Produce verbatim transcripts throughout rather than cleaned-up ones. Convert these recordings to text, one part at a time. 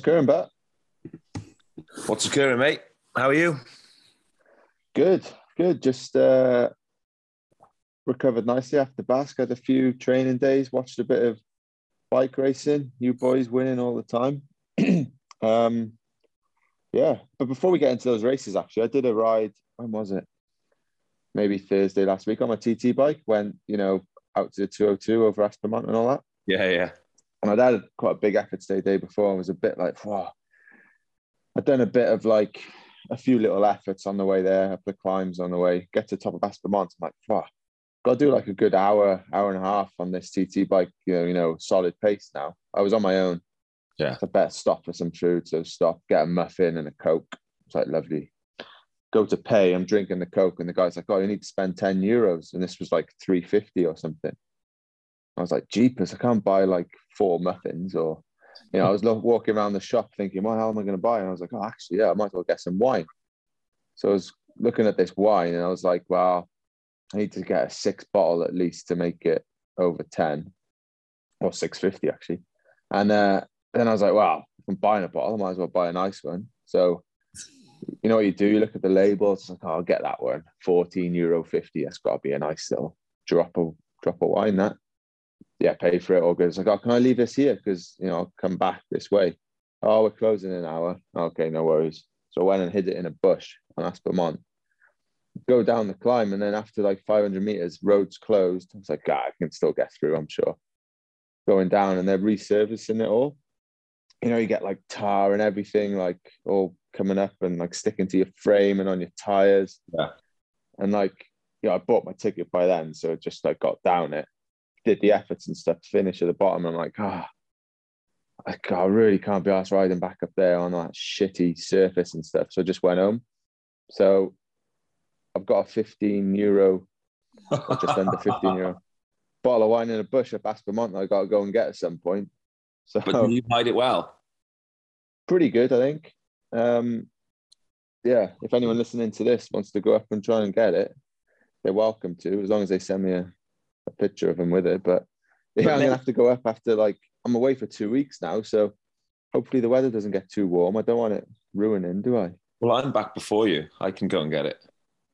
occurring, but What's occurring, mate? How are you? good, good. Just uh, recovered nicely after Basque. Had a few training days. Watched a bit of bike racing. You boys winning all the time. um, yeah, but before we get into those races, actually, I did a ride. When was it? Maybe Thursday last week on my T T bike. Went, you know, out to the two oh two over Aspermont and all that. Yeah, yeah. And I'd had quite a big effort today, day before. I was a bit like, wow. I'd done a bit of like a few little efforts on the way there, up the climbs on the way, get to the top of Aspermont. I'm like, wow, got to do like a good hour, hour and a half on this T T bike, you know, you know, solid pace now. I was on my own. Yeah. So I better stop for some food. So stop, get a muffin and a Coke. It's like lovely. Go to pay, I'm drinking the Coke, and the guy's like, oh, you need to spend ten euros. And this was like three fifty or something. I was like, jeepers, I can't buy like four muffins. Or, you know, I was walking around the shop thinking, what the hell am I going to buy? And I was like, oh, actually, yeah, I might as well get some wine. So I was looking at this wine and I was like, well, I need to get a six bottle at least to make it over ten, or six fifty actually. And uh, then I was like, well, if I'm buying a bottle, I might as well buy a nice one. So, you know what you do? You look at the label, it's like, oh, I'll get that one, fourteen euro fifty. That's got to be a nice little drop of, drop of wine, that. Yeah, pay for it, all good. It's like, oh, can I leave this here? Because, you know, I'll come back this way. Oh, we're closing in an hour. Okay, no worries. So I went and hid it in a bush on Aspermont. Go down the climb, and then after like five hundred meters, roads closed. I was like, God, I can still get through, I'm sure. Going down, and they're resurfacing it all. You know, you get like tar and everything, like all coming up and like sticking to your frame and on your tires. Yeah. And like, yeah, I bought my ticket by then, so it just like got down it. Did the efforts and stuff to finish at the bottom. I'm like, ah, oh, I, I really can't be arsed riding back up there on that shitty surface and stuff. So I just went home. So I've got a fifteen euro, or just under fifteen euro, bottle of wine in a bush up Aspermont that I got to go and get at some point. So, but you hide it well. Pretty good, I think. Um, yeah, if anyone listening to this wants to go up and try and get it, they're welcome to, as long as they send me a a picture of him with it. But yeah, but I'm gonna have to go up after, like, I'm away for two weeks now, so hopefully the weather doesn't get too warm. I don't want it ruining, do I? Well, I'm back before you. I can go and get it.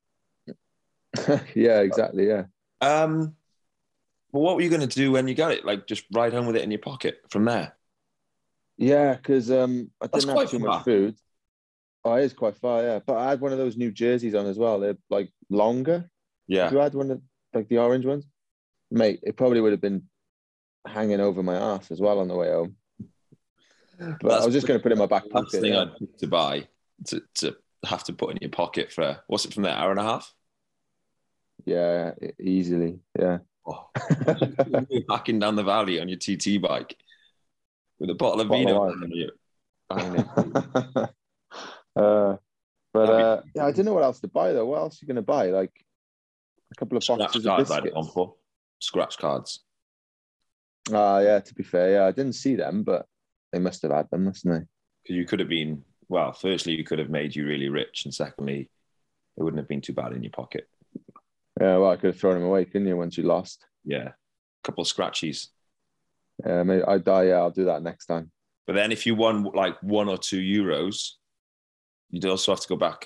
Yeah, exactly. Yeah. Um. Well, what were you going to do when you got it? Like, just ride home with it in your pocket from there? Yeah, because um, I That's didn't have too far. much food. Oh, it is quite far, yeah. But I had one of those new jerseys on as well. They're like longer. Yeah. Have you had one of like the orange ones? Mate, it probably would have been hanging over my ass as well on the way home. But That's I was just going to put it in my back pocket. That's the thing yeah. I'd pick to buy, to, to have to put in your pocket for, what's it from there, hour and a half? Yeah, easily, yeah. Oh. You're hacking down the valley on your T T bike with a bottle of bottle vino of on you. uh, but uh, yeah, I didn't know what else to buy though. What else are you going to buy? Like a couple of boxes Scratch of biscuits. Cards, for. Scratch cards. Ah, uh, yeah. To be fair, yeah, I didn't see them, but they must have had them, mustn't they? Because you could have been, well, firstly, you could have made you really rich, and secondly, it wouldn't have been too bad in your pocket. Yeah, well, I could have thrown them away, couldn't you, once you lost? Yeah, a couple of scratchies. Yeah, maybe I die. Yeah, I'll do that next time. But then, if you won like one or two euros, you'd also have to go back.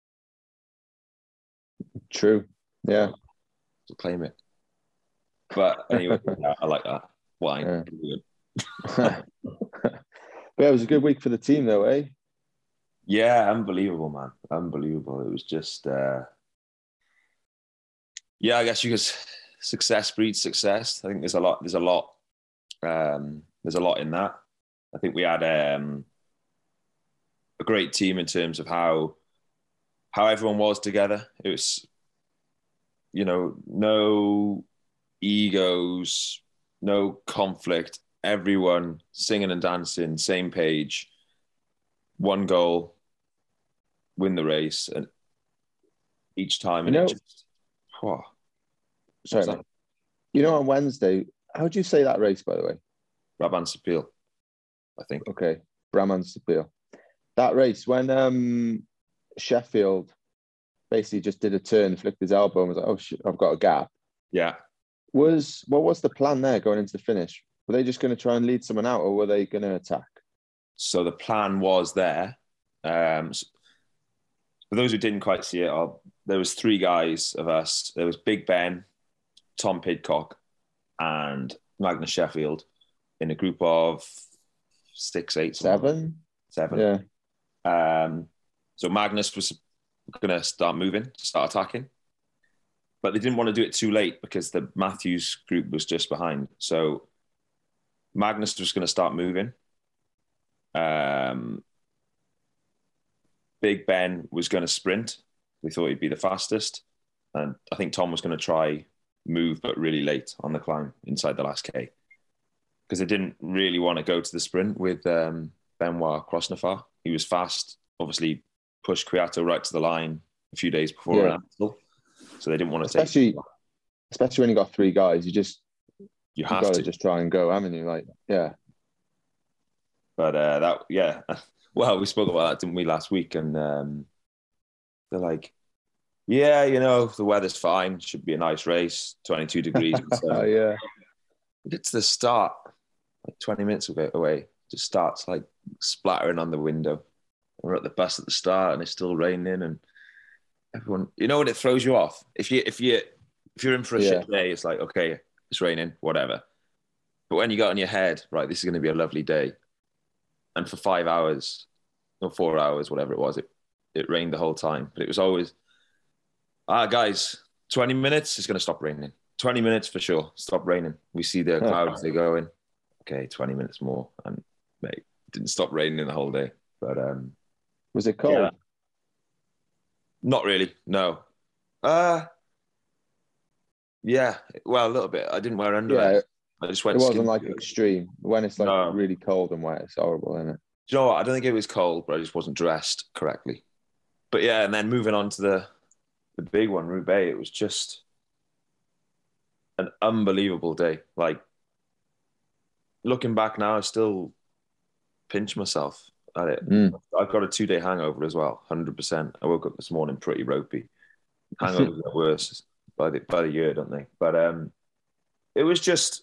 True. Yeah. To claim it. But anyway, yeah, I like that wine. Yeah. But yeah, it was a good week for the team, though, eh? Yeah, unbelievable, man. Unbelievable. It was just, uh... yeah, I guess you could. Success breeds success. I think there's a lot. There's a lot. Um, there's a lot in that. I think we had um, a great team in terms of how how everyone was together. It was, you know, no egos, no conflict. Everyone singing and dancing, same page, one goal, win the race, and each time. And you know, it just, oh, sorry, mate. You know, on Wednesday, how do you say that race, by the way? Brabantse Pijl, I think. Okay, Brabantse Pijl. That race, when um, Sheffield basically just did a turn, flicked his elbow, and was like, "Oh shit, I've got a gap." Yeah. Was what was the plan there going into the finish? Were they just going to try and lead someone out, or were they going to attack? so the plan was there. Um, so for those who didn't quite see it, I'll, there was three guys of us. There was Big Ben, Tom Pidcock, and Magnus Sheffield in a group of six, eight, seven, seven. Yeah. Um, so Magnus was going to start moving, start attacking, but they didn't want to do it too late because the Matthews group was just behind. So Magnus was going to start moving. Um, Big Ben was going to sprint. We thought he'd be the fastest. And I think Tom was going to try move, but really late on the climb inside the last K. Because they didn't really want to go to the sprint with um, Benoit Krosnefar. He was fast, obviously pushed Kwiato right to the line a few days before Yeah. an Amstel. So they didn't want to especially, take... Especially when you got three guys, you just... You have got to. to just try and go, haven't you? Like, yeah. But uh, that, yeah. Well, we spoke about that, didn't we, last week? And um, they're like, yeah, you know, the weather's fine. Should be a nice race. twenty-two degrees. Oh, yeah. We get to the start, like twenty minutes away. Just starts like splattering on the window. We're at the bus at the start, and it's still raining, and everyone, you know, when it throws you off. If you if you if you're in for a Yeah. shit day, it's like, okay, it's raining, whatever. But when you got in your head, right, this is going to be a lovely day, and for five hours or four hours, whatever it was, it it rained the whole time. But it was always, ah, guys, twenty minutes, it's going to stop raining. twenty minutes for sure, stop raining. We see the clouds, they're going. Okay, twenty minutes more, and mate, it didn't stop raining the whole day. But um, was it cold? Yeah. Not really, no. Uh yeah, well, a little bit. I didn't wear underwear. Yeah, I just went. it wasn't skin- like extreme. When it's like No. really cold and wet, it's horrible, isn't it? Do you know what? I don't think it was cold, but I just wasn't dressed correctly. But yeah, and then moving on to the the big one, Roubaix, it was just an unbelievable day. Like, looking back now, I still pinch myself at it. Mm. I've got a two day hangover as well, one hundred percent. I woke up this morning pretty ropey. Hangovers are worse by the by the year, don't they? But um, it was just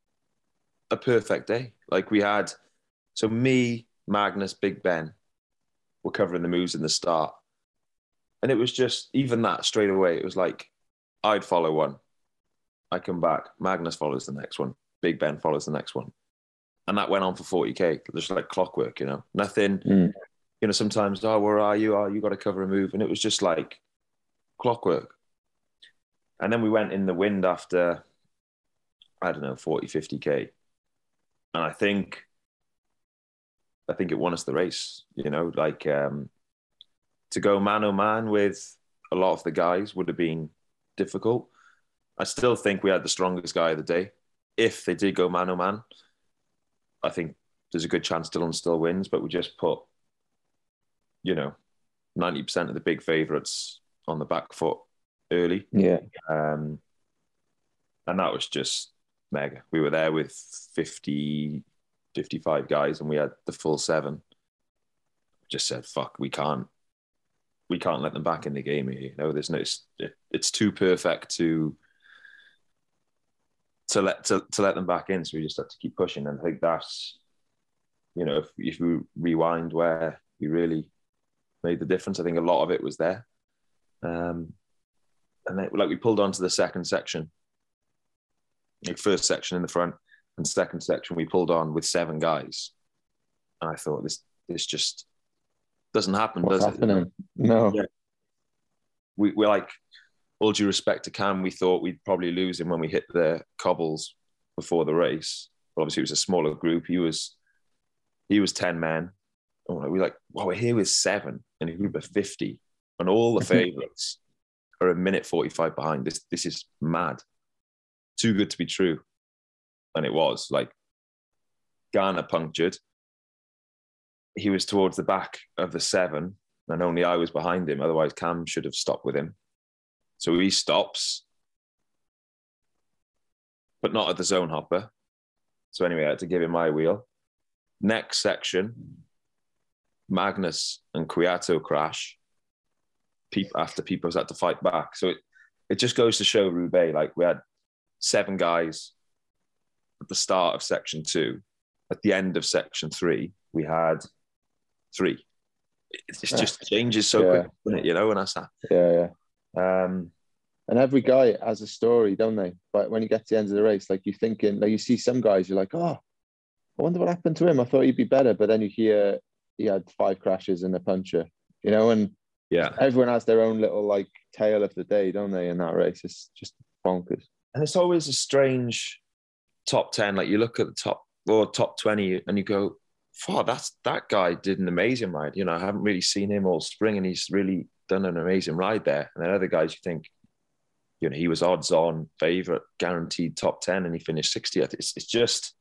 a perfect day. Like, we had, so me, Magnus, Big Ben were covering the moves in the start. And it was just, even that straight away, it was like, I'd follow one. I come back, Magnus follows the next one. Big Ben follows the next one. And that went on for forty K, just like clockwork, you know, nothing, Mm. you know, sometimes, oh, where are you? Oh, you got to cover a move. And it was just like clockwork. And then we went in the wind after, I don't know, forty, fifty K. And I think, I think it won us the race, you know, like um, to go man on man with a lot of the guys would have been difficult. I still think we had the strongest guy of the day. If they did go man on man, I think there's a good chance Dylan still wins, but we just put, you know, ninety percent of the big favourites on the back foot early. Yeah. Um, and that was just mega. We were there with fifty, fifty-five guys, and we had the full seven. Just said, fuck, we can't, we can't let them back in the game here. You know, there's no, it's, it's too perfect to, to let, to, to let them back in. So we just had to keep pushing. And I think that's, you know, if, if we rewind where we really made the difference, I think a lot of it was there. Um, and then, like, we pulled on to the second section, like first section in the front, and second section we pulled on with seven guys. And I thought, this this just doesn't happen, What's does happening? it? No. Yeah. We, we're like, all due respect to Cam, we thought we'd probably lose him when we hit the cobbles before the race. But obviously it was a smaller group. He was he was ten men. Oh, we were like, well, we're here with seven in a group of fifty, and all the favourites are a minute forty-five behind. This this is mad. Too good to be true. And it was. Like, Ghana punctured. He was towards the back of the seven, and only I was behind him. Otherwise, Cam should have stopped with him. So he stops, but not at the zone hopper. So anyway, I had to give him my wheel. Next section, Magnus and Kwiato crash. People, after Peoples had to fight back. So it, it just goes to show Roubaix, like, we had seven guys at the start of section two. At the end of section three, we had three. It just changes so yeah. quick, doesn't it? You know, and that's that. Yeah, yeah. Um, and every guy has a story, don't they? But when you get to the end of the race, like you're thinking, like you see some guys, you're like, oh, I wonder what happened to him. I thought he'd be better, but then you hear he had five crashes and a puncture, you know, and yeah, everyone has their own little like tale of the day, don't they? In that race, it's just bonkers. And it's always a strange top ten. Like you look at the top or top twenty, and you go, "Wow, that's that guy did an amazing ride." You know, I haven't really seen him all spring, and he's really done an amazing ride there. And then other guys, you think, you know, he was odds on favorite, guaranteed top ten, and he finished sixtieth. It's it's just,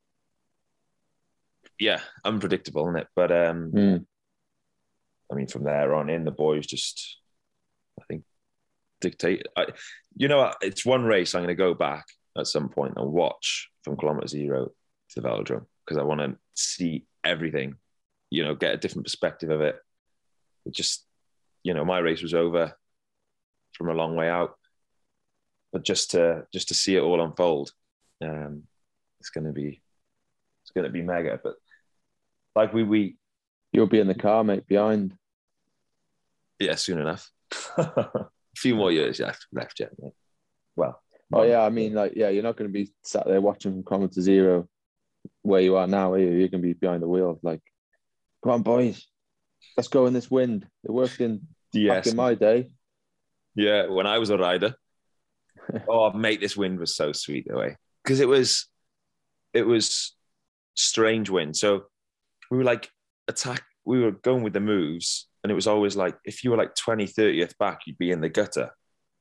yeah, unpredictable, isn't it? But um, mm. I mean, from there on in, the boys just, I think, dictate. I, you know, it's one race I'm going to go back at some point and watch from kilometre zero to the velodrome, because I want to see everything, you know, get a different perspective of it. It just, you know, my race was over from a long way out, but just to just to see it all unfold, um, it's going to be it's going to be mega. But like we we you'll be in the car, mate, behind. Yeah, soon enough. A few more years left, left yet, mate. Well, oh yeah, I mean, like, yeah, you're not going to be sat there watching from kilometre zero where you are now, are you? You're going to be behind the wheel, like, come on, boys, let's go in this wind. It worked in yes. back in my day. Yeah, when I was a rider. Oh, mate, this wind was so sweet the way, because it was, it was strange wind. So we were like attack. We were going with the moves. And it was always like, if you were like twenty, thirtieth back, you'd be in the gutter.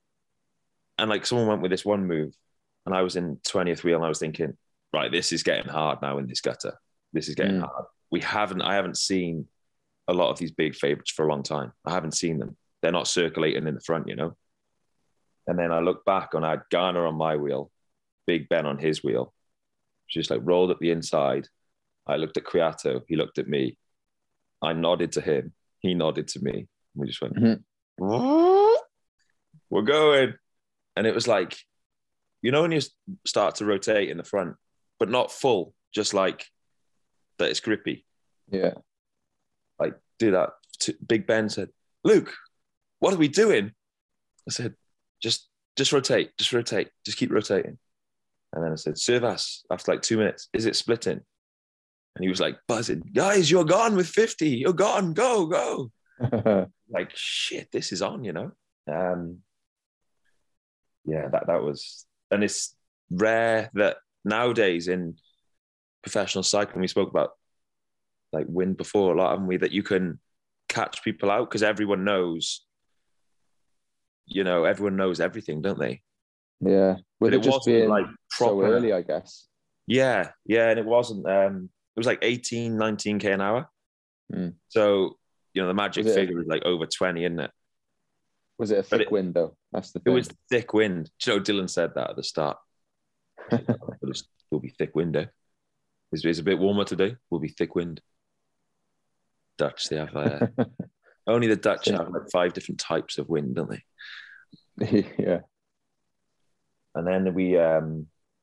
And like someone went with this one move and I was in twentieth wheel and I was thinking, right, this is getting hard now in this gutter. This is getting mm. hard. We haven't, I haven't seen a lot of these big favorites for a long time. I haven't seen them. They're not circulating in the front, you know? And then I look back and I had Garner on my wheel, Big Ben on his wheel, just like rolled up the inside. I looked at Kwiato. He looked at me. I nodded to him. He nodded to me. We just went, mm-hmm. We're going. And it was like, you know, when you start to rotate in the front, but not full, just like that it's grippy. Yeah. Like, do that. Big Ben said, Luke, what are we doing? I said, just, just rotate, just rotate, just keep rotating. And then I said, Servas, after like two minutes, is it splitting? And he was like buzzing, guys, you're gone with fifty. You're gone. Go, go. Like, shit, this is on, you know? Um, yeah, that, that was, and it's rare that nowadays in professional cycling, we spoke about like wind before a lot, haven't we? That you can catch people out because everyone knows, you know, everyone knows everything, don't they? Yeah. With it, it just being like proper, so early, I guess. Yeah. Yeah. And it wasn't, um, it was like eighteen, nineteen K an hour. Mm. So, you know, the magic was figure a, is like over twenty, isn't it? Was it a thick it, wind though? That's the thing. It was thick wind. Do you know, Dylan said that at the start. It'll be thick wind. Eh? It's, it's a bit warmer today. Will be thick wind. Dutch, they have, uh, only the Dutch yeah. have like five different types of wind, don't they? Yeah. And then we, um,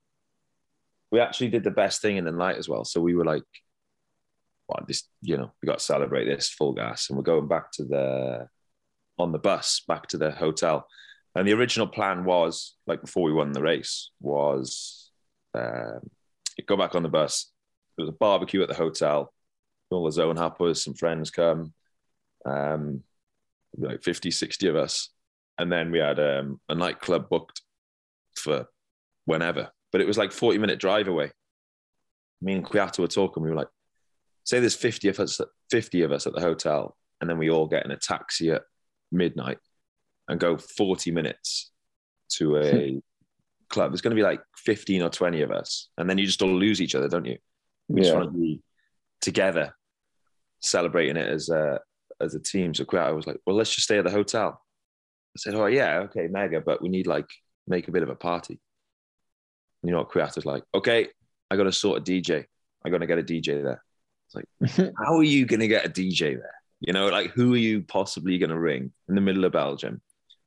we actually did the best thing in the night as well. So we were like, well, this, you know, we got to celebrate this full gas. And we're going back to the, on the bus, back to the hotel. And the original plan was, like before we won the race, was um, go back on the bus. There was a barbecue at the hotel. All the zone hoppers, some friends come, um, like fifty, sixty of us. And then we had um, a nightclub booked for whenever. But it was like forty minute drive away. Me and Kwiato were talking. We were like, say there's fifty of us, fifty of us at the hotel, and then we all get in a taxi at midnight and go forty minutes to a club. There's going to be like fifteen or twenty of us. And then you just all lose each other, don't you? We yeah. just want to be together, celebrating it as a, as a team. So Kwiato was like, well, let's just stay at the hotel. I said, oh yeah, okay, mega, but we need like, make a bit of a party. You know what Kwiato's like? Okay, I got to sort a D J. I got to get a D J there. It's like, how are you going to get a D J there? You know, like who are you possibly going to ring in the middle of Belgium,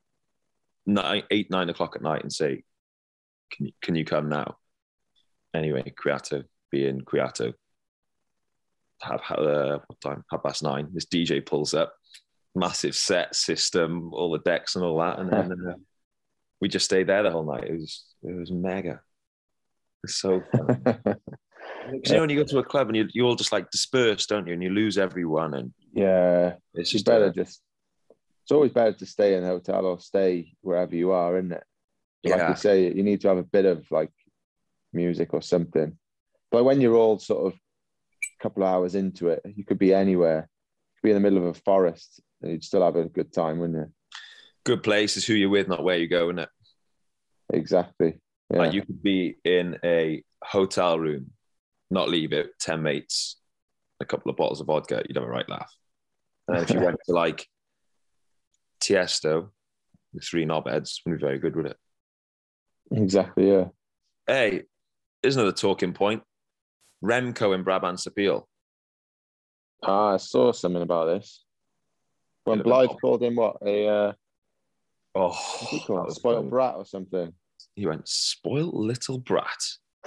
nine, eight, nine o'clock at night, and say, "Can you can you come now?" Anyway, Kwiato being Kwiato have uh, what time? Half past nine. This D J pulls up, massive set system, all the decks and all that, and then uh, we just stayed there the whole night. It was it was mega. It's so fun. Because you know when you go to a club and you you all just like disperse, don't you? And you lose everyone, and yeah, it's it's just better a, just. It's always better to stay in a hotel or stay wherever you are, isn't it? Like yeah. you say, you need to have a bit of like music or something. But when you're all sort of a couple of hours into it, you could be anywhere. You could be in the middle of a forest and you'd still have a good time, wouldn't you? Good place is who you're with, not where you go, isn't it? Exactly. Yeah. Like you could be in a hotel room, not leave it, ten mates, a couple of bottles of vodka, you'd have a right laugh. And then if you went to like Tiesto with three knobheads, wouldn't be very good with it. Exactly, yeah. Hey, here's another talking point. Remco in Brabant Appeal. Ah, I saw something about this. When Blythe called him what? A uh, oh, what's he called? Spoiled funny. Brat or something. He went, spoiled little brat.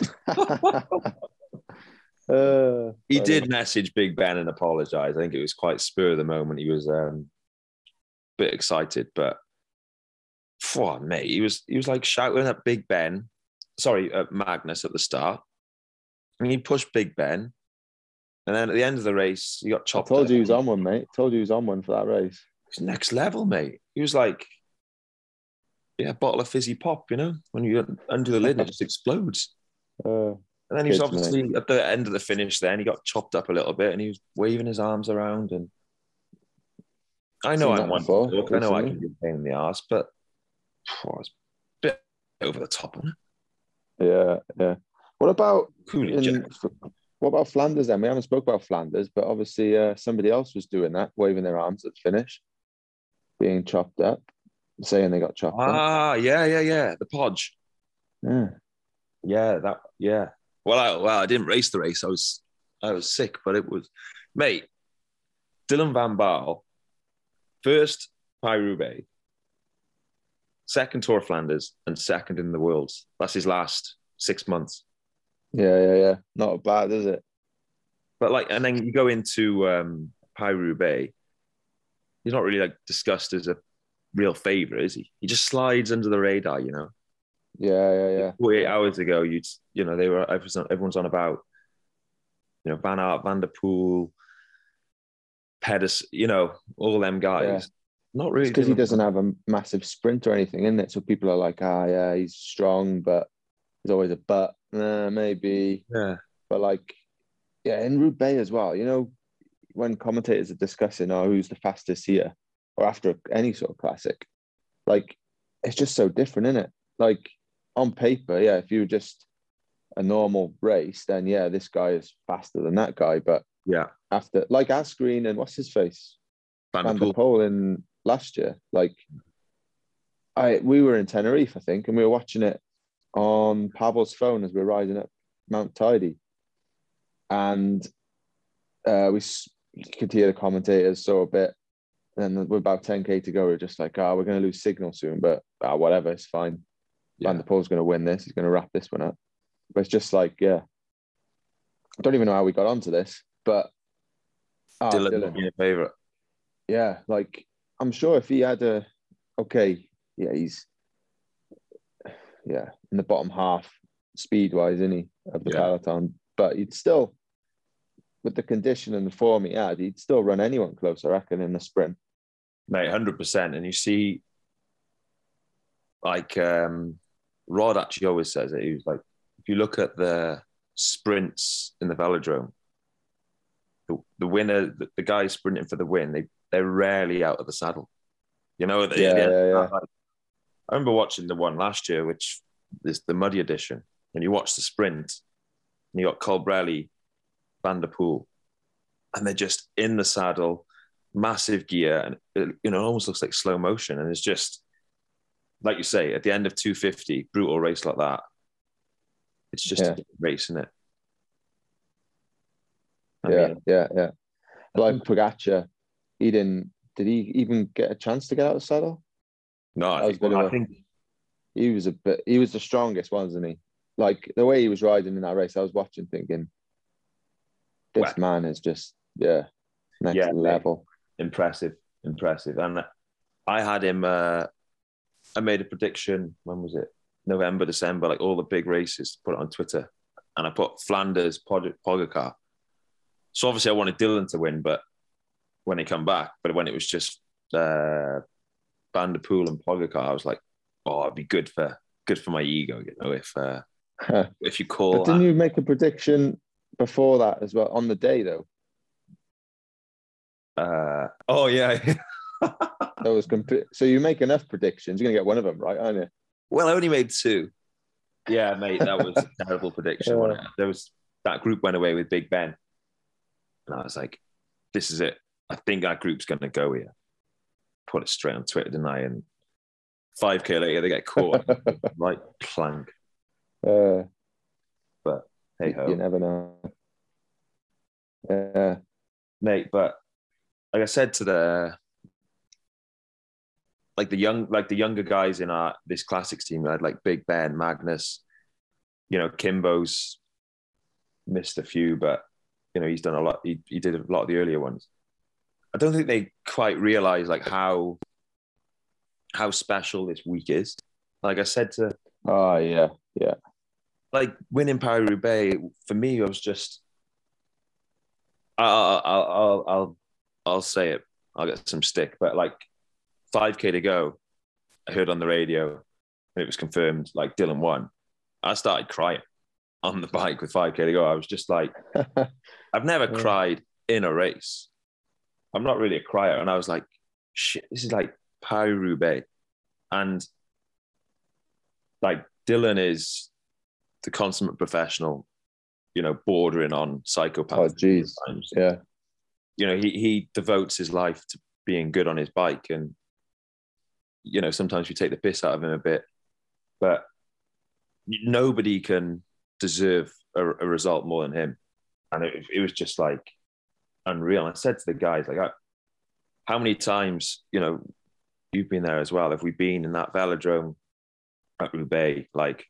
uh, he did message Big Ben and apologize. I think it was quite spur of the moment. He was um, a bit excited, but oh, mate, he was he was like shouting at Big Ben, sorry, at Magnus at the start. And he pushed Big Ben. And then at the end of the race, he got chopped. I told up. you he was on one, mate. I told you he was on one for that race. It's next level, mate. He was like, yeah, a bottle of fizzy pop, you know? When you undo the lid, it just explodes. Uh, and then he was obviously mate. At the end of the finish then, he got chopped up a little bit and he was waving his arms around. And I know I'm one to talk. I know I can be a pain in the ass, but oh, it's a bit over the top, isn't it? Yeah, yeah. What about in, what about Flanders then? We haven't spoke about Flanders, but obviously uh, somebody else was doing that, waving their arms at the finish, being chopped up, saying they got chopped ah, up. Ah, yeah, yeah, yeah. The Podge. Yeah. Yeah, that, yeah. Well, I, well, I didn't race the race. I was, I was sick, but it was, mate, Dylan Van Baarle, first Paris-Roubaix, second Tour of Flanders, and second in the Worlds. That's his last six months. Yeah, yeah, yeah. Not bad, is it? But like, and then you go into um, Paris-Roubaix, he's not really like discussed as a real favourite, is he? He just slides under the radar, you know? Yeah, yeah, yeah. forty-eight hours ago, you'd, you know, they were, everyone's on about, you know, Van Aert, Van der Poel, Pettis, you know, all them guys. Yeah. Not really. Because he doesn't have a massive sprint or anything, isn't it? So people are like, ah, yeah, he's strong, but there's always a but. Nah, maybe. Yeah. But like, yeah, in Roubaix as well, you know, when commentators are discussing, oh, who's the fastest here or after any sort of classic, like, it's just so different, isn't it? Like, on paper, yeah, if you were just a normal race, then yeah, this guy is faster than that guy. But yeah, after, like Asgreen and what's his face? Van, Van der Poel in last year, like, I we were in Tenerife, I think, and we were watching it on Pavel's phone as we were riding up Mount Tidy. And uh, we could hear the commentators saw a bit. And then with about ten K to go, we are just like, oh, we're going to lose signal soon, but oh, whatever, it's fine. Yeah. Van der Poel's going to win this. He's going to wrap this one up. But it's just like, yeah. I don't even know how we got onto this, but oh, Dylan, Dylan. Your favourite. Yeah, like, I'm sure if he had a, okay, yeah, he's, yeah, in the bottom half, speed-wise, isn't he, of the yeah. peloton. But he'd still, with the condition and the form he had, he'd still run anyone close, I reckon, in the sprint. Mate, one hundred percent. And you see, like, um, Rod actually always says it. He was like, if you look at the sprints in the velodrome, the, the winner, the, the guys sprinting for the win, they, they're rarely out of the saddle. You know, at the, yeah, at the yeah, yeah. That, like, I remember watching the one last year, which is the muddy edition, and you watch the sprint, and you got Colbrelli, Van der Poel, and they're just in the saddle, massive gear, and it, you know, it almost looks like slow motion. And it's just, like you say, at the end of two fifty, brutal race like that, it's just yeah. a race, isn't it? I yeah, mean, yeah, yeah. Like Pogacar, he didn't, did he even get a chance to get out of the saddle? No, I think, well, I think he was a bit, he was the strongest, wasn't he? Like the way he was riding in that race, I was watching thinking, this well, man is just yeah, next yeah, level. Impressive, impressive. And I had him. Uh, I made a prediction. When was it? November, December. Like all the big races. Put it on Twitter, and I put Flanders, Pogacar. So obviously I wanted Dylan to win, but when he come back, but when it was just uh, Van der Poel and Pogacar, I was like, oh, it'd be good for good for my ego, you know, if uh, if you call. But didn't that. you make a prediction before that as well on the day though? Uh, oh yeah. That was complete. So you make enough predictions, you're gonna get one of them right, aren't you? Well, I only made two. Yeah, mate, that was a terrible prediction. Yeah. There was that group went away with Big Ben, and I was like, "This is it. I think that group's going to go here." Put it straight on Twitter, didn't I? And five K later, they get caught. Right, clank. Uh, but hey ho, you never know. Yeah, mate. But like I said to the like the young like the younger guys in our this classics team, I had like Big Ben, Magnus, you know, Kimbo's missed a few, but you know, he's done a lot. He, he did a lot of the earlier ones. I don't think they quite realize like how how special this week is. Like I said to oh yeah, yeah. Like winning Paris-Roubaix for me, I was just I'll I'll I'll I'll I'll say it. I'll get some stick, but like five K to go, I heard on the radio, and it was confirmed. Like Dylan won. I started crying on the bike with five K to go. I was just like, I've never yeah. cried in a race. I'm not really a crier, and I was like, shit, this is like Paris-Roubaix, and like Dylan is the consummate professional, you know, bordering on psychopath. Oh, geez. Yeah. You know, he he devotes his life to being good on his bike. And, you know, sometimes we take the piss out of him a bit. But nobody can deserve a, a result more than him. And it, it was just like unreal. And I said to the guys, like, how many times, you know, you've been there as well, have we been in that velodrome at Roubaix, like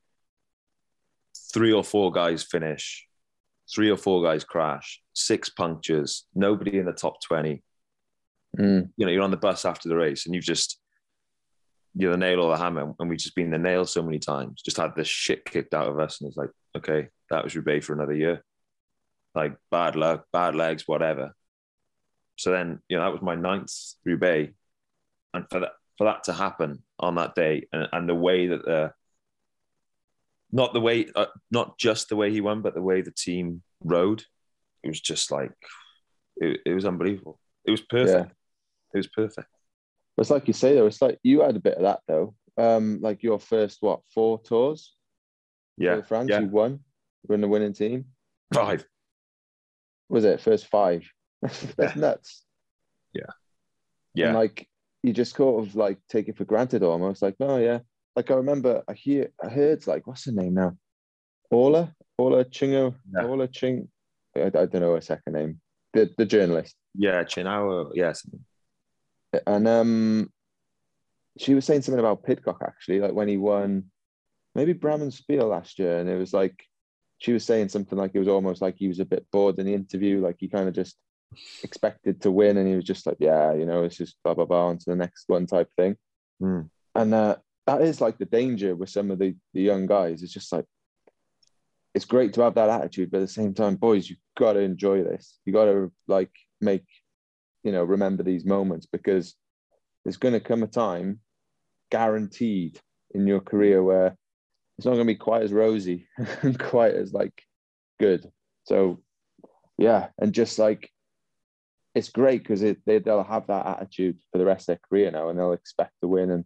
three or four guys finish, three or four guys crash, six punctures, nobody in the top twenty. Mm. You know, you're on the bus after the race and you've just, you're the nail or the hammer. And we've just been the nail so many times, just had this shit kicked out of us. And it's like, okay, that was Roubaix for another year. Like bad luck, bad legs, whatever. So then, you know, that was my ninth Roubaix. And for that, for that to happen on that day, and, and the way that the, not the way, uh, not just the way he won, but the way the team rode, it was just like, it, it was unbelievable. It was perfect. Yeah. It was perfect. But it's like you say, though, it's like you had a bit of that, though. Um, like your first, what, four tours? Yeah. For France, yeah. you won. You were in the winning team. Five. Was it? First five. That's yeah. nuts. Yeah. Yeah. And like, you just sort of like take it for granted almost. Like, oh, yeah. Like I remember, I hear, I heard like, what's her name now? Orla? Orla Chingo? Yeah. Orla Ching? I, I don't know her second name. The the journalist. Yeah, Chinao. Yes. And um, she was saying something about Pidcock actually, like when he won, maybe Bramham Spiel last year, and it was like she was saying something like it was almost like he was a bit bored in the interview, like he kind of just expected to win, and he was just like, yeah, you know, it's just blah blah blah on to the next one type thing. Mm. And uh, that is like the danger with some of the the young guys. It's just like, it's great to have that attitude, but at the same time, boys, you've got to enjoy this. You got to like make, you know, remember these moments, because there's going to come a time, guaranteed, in your career where it's not going to be quite as rosy and quite as like good. So yeah, and just like, it's great because it, they, they'll have that attitude for the rest of their career now, and they'll expect to win. And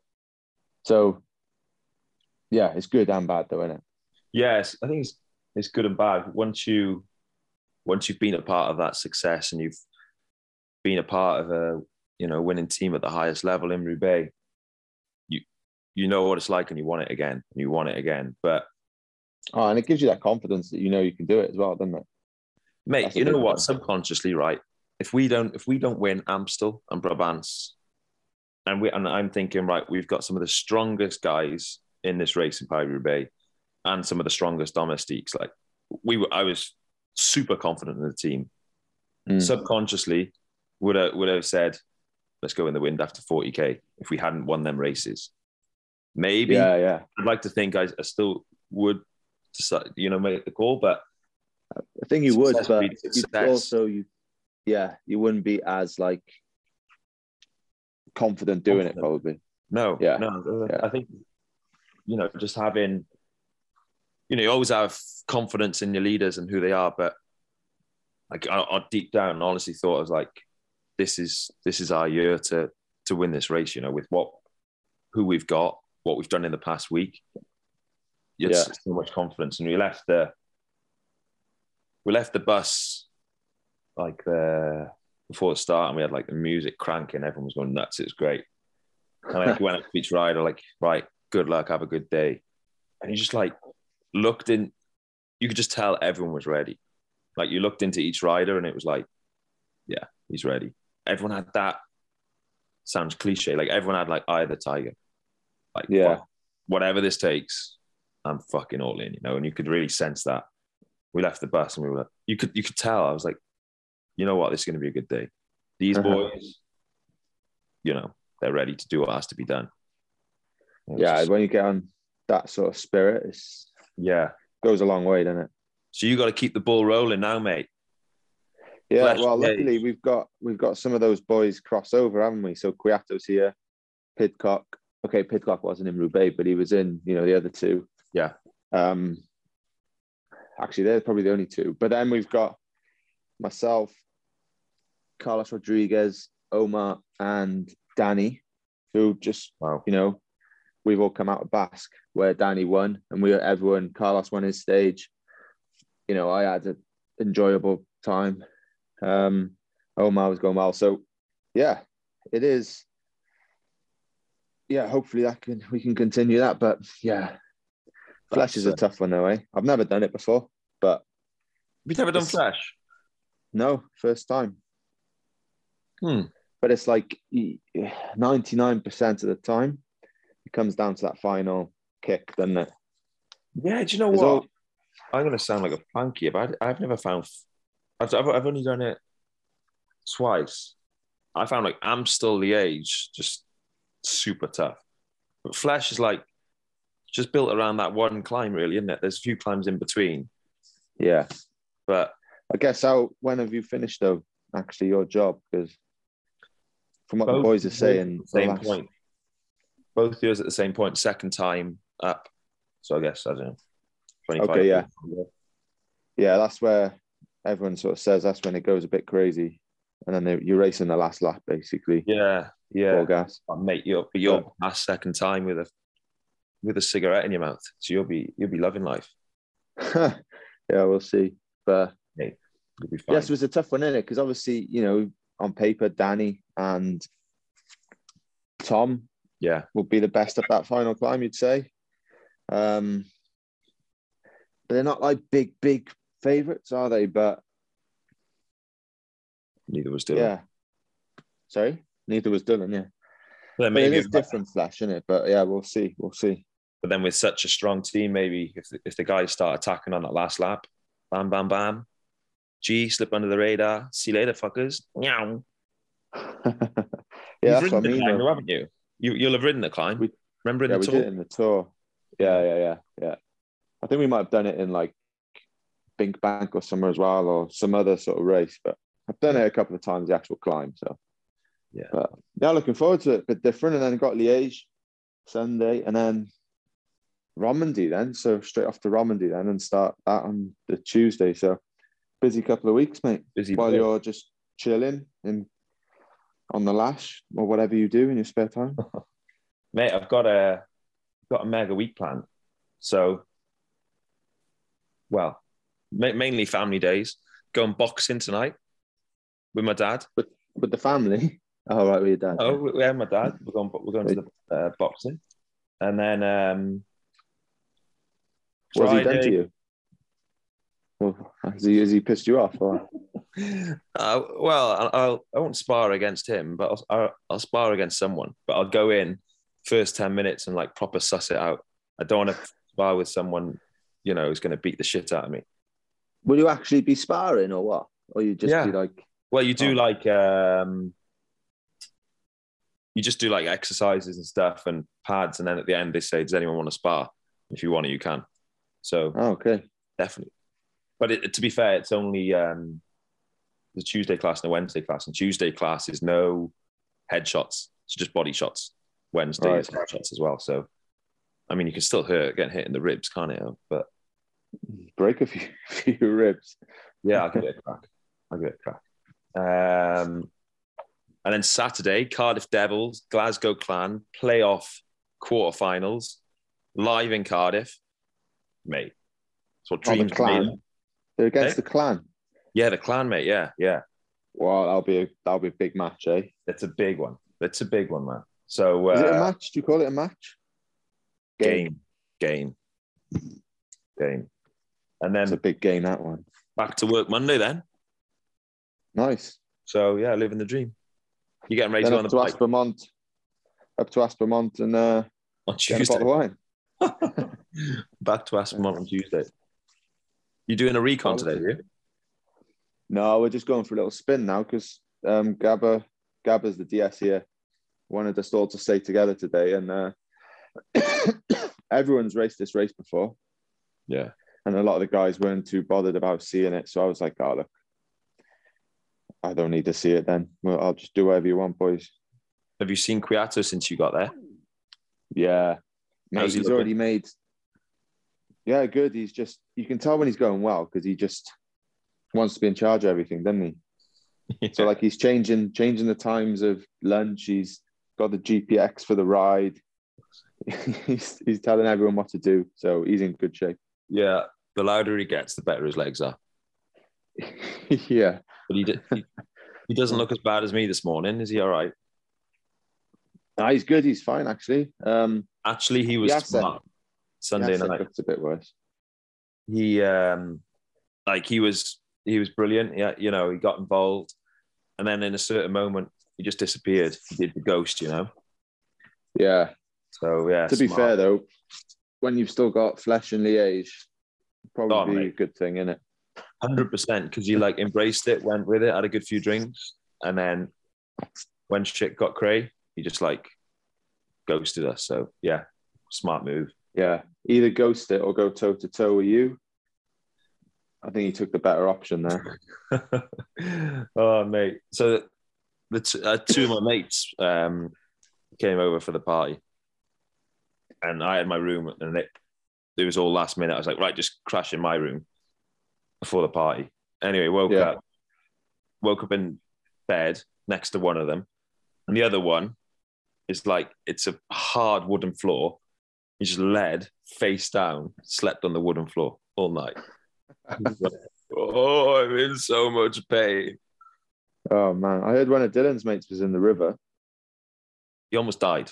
so yeah, it's good and bad though, isn't it? Yes, I think it's it's good and bad. Once you once you've been a part of that success and you've been a part of a you know winning team at the highest level in Roubaix, you you know what it's like, and you want it again, and you want it again. But oh, and it gives you that confidence that you know you can do it as well, doesn't it? Mate, That's you know what? thing. Subconsciously, right? If we don't if we don't win Amstel and Brabants, and we and I'm thinking, right, we've got some of the strongest guys in this race in Paris-Roubaix, and some of the strongest domestiques. Like we were, I was super confident in the team. Mm. Subconsciously, would have, would have said, let's go in the wind after forty K if we hadn't won them races. Maybe. Yeah, yeah. I'd like to think I, I still would, decide, you know, make the call, but I think you would, but success. also you, yeah, you wouldn't be as like confident doing confident. it, probably. No, yeah, no. Yeah. I think, you know, just having, you know, you always have confidence in your leaders and who they are, but like I, I deep down honestly thought I was like, this is this is our year to to win this race, you know, with what who we've got, what we've done in the past week. It's yeah. so much confidence. And we left the we left the bus like the before the start, and we had like the music cranking, everyone was going nuts. It was great. And I like, went up to each rider, like, right, good luck, have a good day. And you just like looked in, you could just tell everyone was ready. Like you looked into each rider and it was like, yeah, he's ready. Everyone had that, sounds cliche, like everyone had like eye of the tiger. Like, yeah, whatever this takes, I'm fucking all in, you know, and you could really sense that. We left the bus and we were like, you could, you could tell, I was like, you know what, this is going to be a good day. These uh-huh. boys, you know, they're ready to do what has to be done. Yeah, just, when you get on that sort of spirit, it's yeah, goes a long way, doesn't it? So you got to keep the ball rolling now, mate. Yeah, Flash well, day. luckily we've got we've got some of those boys cross over, haven't we? So Kwiato's here, Pidcock. Okay, Pidcock wasn't in Roubaix, but he was in, you know, the other two. Yeah. Um. Actually, they're probably the only two. But then we've got myself, Carlos Rodriguez, Omar, and Danny, who just, wow. you know, we've all come out of Basque where Danny won, and we everyone. Carlos won his stage. You know, I had an enjoyable time. Um, Omar was going well. So, yeah, it is. Yeah, hopefully that can we can continue that. But yeah, Flash is a tough one though, eh? I've never done it before, but you've never done Flash? No, first time. Hmm. But it's like ninety-nine percent of the time, it comes down to that final kick, doesn't it? Yeah, do you know There's what? All... I'm going to sound like a funky, but I've never found... I've, I've only done it twice. I found like Amstel Liège just super tough. But Flash is like just built around that one climb, really, isn't it? There's a few climbs in between. Yeah. But I guess how when have you finished, though, actually, your job? Because from what the boys are saying... Same last... point. Both years at the same point, second time up. So I guess, I don't know, twenty-five. Okay, yeah. Yeah, that's where everyone sort of says that's when it goes a bit crazy. And then they, you're racing the last lap, basically. Yeah, yeah. Full gas. Oh, mate, you're, you're yeah. last second time with a with a cigarette in your mouth. So you'll be you'll be loving life. Yeah, we'll see. But hey, you'll be fine. Yes, it was a tough one, innit? Because obviously, you know, on paper, Danny and Tom yeah, will be the best at that final climb, you'd say. Um, but they're not like big, big favourites, are they? But neither was Dylan. Yeah. Sorry? Neither was Dylan, yeah. Well, maybe it is different Flash, isn't it? But yeah, we'll see. We'll see. But then with such a strong team, maybe if the, if the guys start attacking on that last lap, bam, bam, bam. G, slip under the radar. See you later, fuckers. Meow. yeah, You've that's ridden what I the mean, climb, though. haven't you? you? You'll have ridden the climb. We, Remember in yeah, the we tour? did it in the tour. Yeah, yeah, yeah, yeah. I think we might have done it in like Bink Bank or somewhere as well, or some other sort of race. But I've done it a couple of times, the actual climb. So yeah, but yeah, looking forward to it. A bit different, and then got Liège Sunday, and then Romandy. Then so straight off to Romandy, then and start that on the Tuesday. So busy couple of weeks, mate. Busy while boy. You're just chilling and on the lash or whatever you do in your spare time. Mate, I've got a got a mega week planned. So, well, ma- mainly family days. Going boxing tonight with my dad. With with the family? Oh, right, with your dad. Oh, we have my dad. We're going. We're going Wait. to the uh, boxing, and then um, what's he done to you? Well, has he has he pissed you off? Or? uh, well, I'll I won't spar against him, but I'll, I'll I'll spar against someone. But I'll go in first ten minutes and like proper suss it out. I don't want to spar with someone, you know, who's going to beat the shit out of me. Will you actually be sparring or what? Or you just Yeah. be like, Well, you do Oh. like um, you just do like exercises and stuff and pads, and then at the end they say, "Does anyone want to spar? If you want to, you can." So oh, okay. definitely. But it, to be fair, it's only um, the Tuesday class and the Wednesday class. And Tuesday class is no headshots; it's just body shots. Wednesday Right. is headshots as well. So, I mean, you can still hurt getting hit in the ribs, can't it? But Break a few, few ribs. yeah, I'll give it a crack. I'll give it a crack. Um, and then Saturday, Cardiff Devils, Glasgow Clan, playoff quarterfinals, live in Cardiff. Mate, that's what Oh, the dreams are Clan. made of. They're against Eh? the Clan. Yeah, the Clan, mate. Yeah, yeah. Well, that'll be a, that'll be a big match, eh? It's a big one. It's a big one, man. So uh, Is it a match? Do you call it a match? game, game, game. And It's a then big game, that one. back to work Monday then. Nice. So yeah, living the dream. You getting ready Then to go up on to the bike Aspermont. Up to Aspermont and uh, on get a Tuesday? bottle of wine. Back to Aspermont on Tuesday. You doing a recon today, are you? No, we're just going for a little spin now because um, Gabba, Gabba's the D S here. Wanted us all to stay together today, and uh, everyone's raced this race before, Yeah. and a lot of the guys weren't too bothered about seeing it. So I was like, "Oh look, I don't need to see it. Then well, I'll just do whatever you want, boys." Have you seen Kwiato since you got there? Yeah, mate, How's he he's looking? already made. Yeah, good. He's just you can tell when he's going well because he just wants to be in charge of everything, doesn't he? Yeah. So like he's changing changing the times of lunch. He's got the G P X for the ride. he's he's telling everyone what to do. So he's in good shape. Yeah. The louder he gets, the better his legs are. Yeah. But he, did, he he doesn't look as bad as me this morning. Is he all right? No, he's good. He's fine actually. Um, Actually, he was Yes, sir. smart. Sunday Sunday night. looks a bit worse. He um, like he was he was brilliant. Yeah, you know, he got involved, and then in a certain moment, he just disappeared. He did the ghost, you know. Yeah. So yeah. To be smart. fair though, when you've still got Flesh and Liège, probably Oh, be a mate. good thing, innit? Hundred percent, because he like embraced it, went with it, had a good few drinks, and then when shit got cray, he just like ghosted us. So yeah, smart move. Yeah. Either ghost it or go toe to toe with you. I think he took the better option there. Oh mate, so the t- uh, two of my mates um, came over for the party, and I had my room, and it, it was all last minute. I was like, right, just crash in my room before the party. Anyway, woke Yeah. up, woke up in bed next to one of them, and the other one is like it's a hard wooden floor. He just laid face down, slept on the wooden floor all night. Like, oh, I'm in so much pain. Oh man, I heard one of Dylan's mates was in the river. He almost died.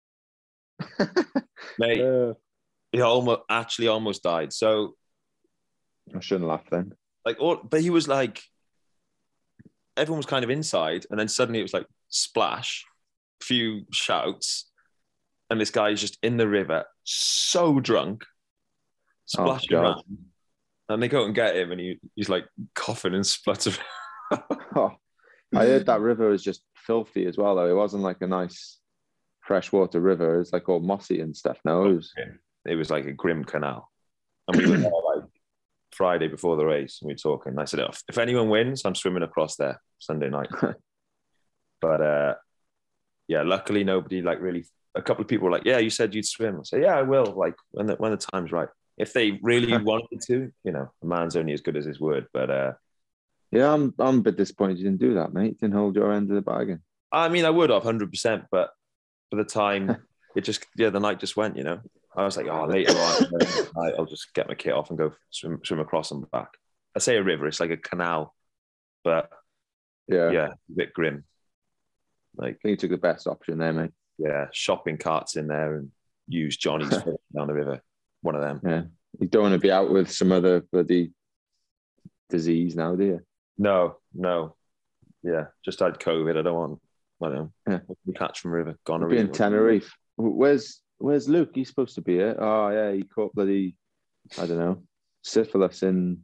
Mate, Uh, he almost actually almost died. So I shouldn't laugh then. like all but he was like everyone was kind of inside, and then suddenly it was like splash, few shouts, and this guy is just in the river, so drunk, splashing God. around. And they go and get him, and he, he's like coughing and spluttering. Oh, I heard that river was just filthy as well, though. It wasn't like a nice freshwater river. It was like all mossy and stuff. No, it was. It was like a grim canal. And we were there like Friday before the race, and we were talking. I said, if, if anyone wins, I'm swimming across there Sunday night. But uh, yeah, luckily nobody like really. A couple of people were like, "Yeah, you said you'd swim." I said, "Yeah, I will." Like when the when the time's right. If they really wanted to, you know, a man's only as good as his word. But uh, Yeah, I'm I'm a bit disappointed you didn't do that, mate. Didn't hold your end of the bargain. I mean, I would have one hundred percent, but for the time, it just, yeah, the night just went, you know. I was like, oh, later on, I'll just get my kit off and go swim, swim across and back. I say a river, it's like a canal, but Yeah, yeah, a bit grim. Like, I think you took the best option there, mate. yeah, shopping carts in there and use Johnny's foot down the river. One of them. Yeah, you don't want to be out with some other bloody disease now, do you? No, no. Yeah, just had COVID. I don't want, I don't know. Yeah. What can you catch from river? Be Gonorrhea. in Tenerife. Where's Where's Luke? He's supposed to be here. Oh yeah, he caught bloody, I don't know, syphilis in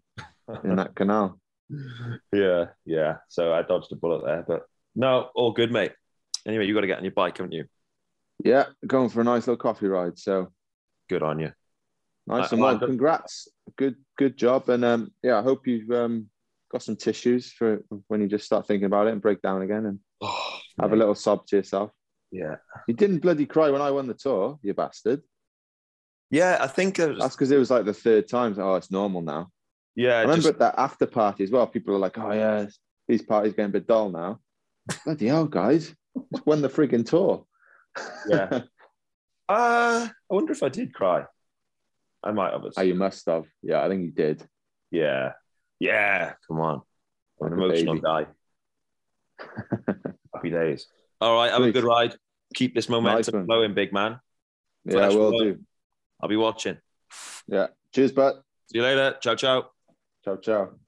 in that canal. Yeah, yeah. So I dodged a bullet there, but no, all good, mate. Anyway, you got to get on your bike, haven't you? Yeah, going for a nice little coffee ride. So good on you. Nice I, and well. I, Congrats. Good, good job. And um, yeah, I hope you've um, got some tissues for when you just start thinking about it and break down again and oh, have mate. a little sob to yourself. Yeah. You didn't bloody cry when I won the tour, you bastard. Yeah, I think it was... that's because it was like the third time. So, oh, it's normal now. Yeah, I remember just... at that after party as well. People are like, "Oh yeah, these parties getting a bit dull now." Bloody hell, guys! Just won the freaking tour. Yeah. uh, I wonder if I did cry. I might have. Oh, you must have. Yeah, I think you did. Yeah. Yeah. Come on. I'm like an emotional baby. guy. Happy days. All right. Have Sweet. a good ride. Keep this momentum nice flowing, big man. Yeah, I will do. I'll be watching. Yeah. Cheers, bud. See you later. Ciao, ciao. Ciao, ciao.